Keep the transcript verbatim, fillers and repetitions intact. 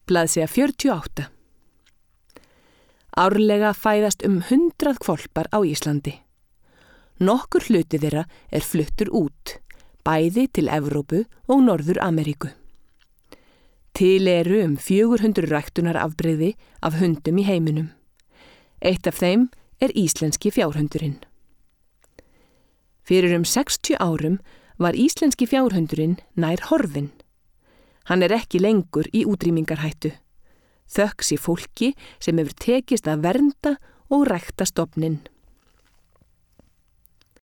Blaðsíða fjörutíu og átta. Árlega fæðast um hundrað hvolpar á Íslandi. Nokkur hluti þeirra er fluttur út, bæði til Evrópu og Norður-Ameríku. Til eru um fjögur hundruð ræktunarafbrigði af hundum í heiminum. Eitt af þeim er íslenski fjárhundurinn. Fyrir um sextíu árum var íslenski fjárhundurinn nær horfinn. Hann er ekki lengur í útrýmingarhættu. Þökk sé fólki sem hefur tekist að vernda og rækta stofninn.